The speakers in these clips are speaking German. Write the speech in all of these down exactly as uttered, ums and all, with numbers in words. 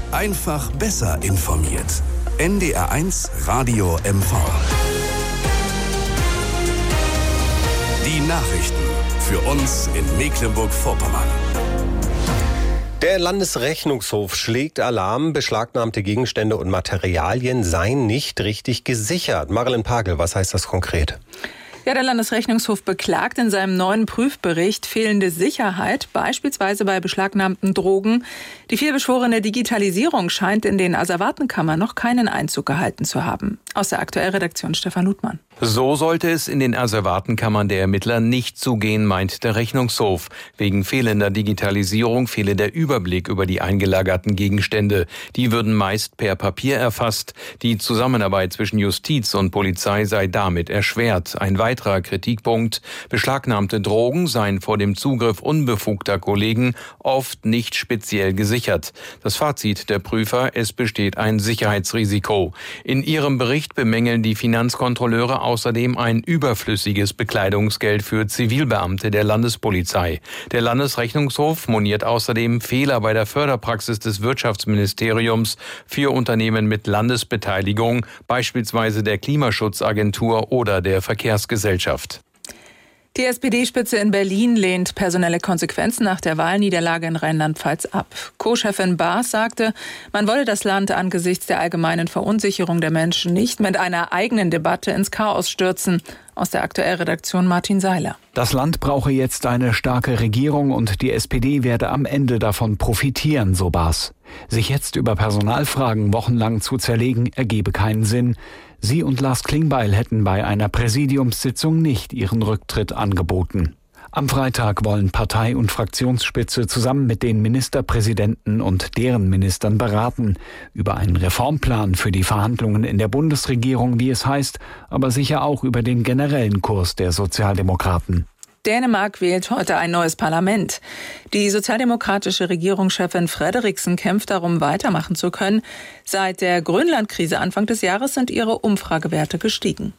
Einfach besser informiert. N D R eins Radio M V. Die Nachrichten für uns in Mecklenburg-Vorpommern. Der Landesrechnungshof schlägt Alarm, beschlagnahmte Gegenstände und Materialien seien nicht richtig gesichert. Marilyn Pagel, was heißt das konkret? Ja, der Landesrechnungshof beklagt in seinem neuen Prüfbericht fehlende Sicherheit, beispielsweise bei beschlagnahmten Drogen. Die vielbeschworene Digitalisierung scheint in den Asservatenkammern noch keinen Einzug gehalten zu haben. Aus der Aktuellredaktion Stefan Ludmann. So sollte es in den Asservatenkammern der Ermittler nicht zugehen, meint der Rechnungshof. Wegen fehlender Digitalisierung fehle der Überblick über die eingelagerten Gegenstände. Die würden meist per Papier erfasst. Die Zusammenarbeit zwischen Justiz und Polizei sei damit erschwert. Ein weiterer Kritikpunkt: Beschlagnahmte Drogen seien vor dem Zugriff unbefugter Kollegen oft nicht speziell gesichert. Das Fazit der Prüfer: Es besteht ein Sicherheitsrisiko. In ihrem Bericht bemängeln die Finanzkontrolleure außerdem ein überflüssiges Bekleidungsgeld für Zivilbeamte der Landespolizei. Der Landesrechnungshof moniert außerdem Fehler bei der Förderpraxis des Wirtschaftsministeriums für Unternehmen mit Landesbeteiligung, beispielsweise der Klimaschutzagentur oder der Verkehrsgesellschaft. Die S P D-Spitze in Berlin lehnt personelle Konsequenzen nach der Wahlniederlage in Rheinland-Pfalz ab. Co-Chefin Baas sagte, man wolle das Land angesichts der allgemeinen Verunsicherung der Menschen nicht mit einer eigenen Debatte ins Chaos stürzen. Aus der Aktuellredaktion Martin Seiler. Das Land brauche jetzt eine starke Regierung und die S P D werde am Ende davon profitieren, so Baas. Sich jetzt über Personalfragen wochenlang zu zerlegen, ergebe keinen Sinn. Sie und Lars Klingbeil hätten bei einer Präsidiumssitzung nicht ihren Rücktritt angeboten. Am Freitag wollen Partei- und Fraktionsspitze zusammen mit den Ministerpräsidenten und deren Ministern beraten. Über einen Reformplan für die Verhandlungen in der Bundesregierung, wie es heißt, aber sicher auch über den generellen Kurs der Sozialdemokraten. Dänemark wählt heute ein neues Parlament. Die sozialdemokratische Regierungschefin Frederiksen kämpft darum, weitermachen zu können. Seit der Grönland-Krise Anfang des Jahres sind ihre Umfragewerte gestiegen.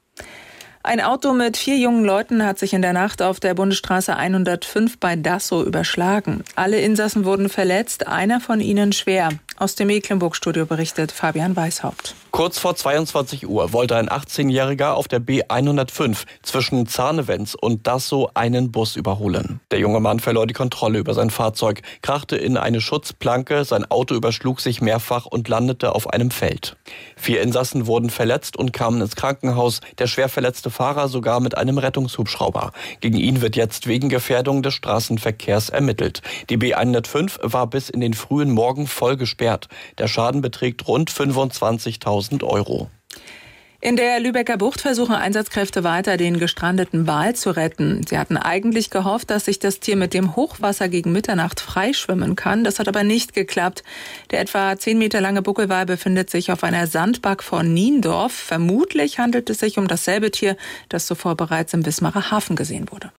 Ein Auto mit vier jungen Leuten hat sich in der Nacht auf der Bundesstraße hundertfünf bei Dassow überschlagen. Alle Insassen wurden verletzt, einer von ihnen schwer. Aus dem Mecklenburg-Studio berichtet Fabian Weishaupt. Kurz vor zweiundzwanzig Uhr wollte ein achtzehnjähriger auf der B hundertfünf zwischen Zarnewenz und Dassow einen Bus überholen. Der junge Mann verlor die Kontrolle über sein Fahrzeug, krachte in eine Schutzplanke, sein Auto überschlug sich mehrfach und landete auf einem Feld. Vier Insassen wurden verletzt und kamen ins Krankenhaus, der schwer verletzte Fahrer sogar mit einem Rettungshubschrauber. Gegen ihn wird jetzt wegen Gefährdung des Straßenverkehrs ermittelt. Die B hundertfünf war bis in den frühen Morgen voll gesperrt. Der Schaden beträgt rund fünfundzwanzigtausend Euro. In der Lübecker Bucht versuchen Einsatzkräfte weiter, den gestrandeten Wal zu retten. Sie hatten eigentlich gehofft, dass sich das Tier mit dem Hochwasser gegen Mitternacht freischwimmen kann. Das hat aber nicht geklappt. Der etwa zehn Meter lange Buckelwal befindet sich auf einer Sandbank vor Niendorf. Vermutlich handelt es sich um dasselbe Tier, das zuvor bereits im Wismarer Hafen gesehen wurde.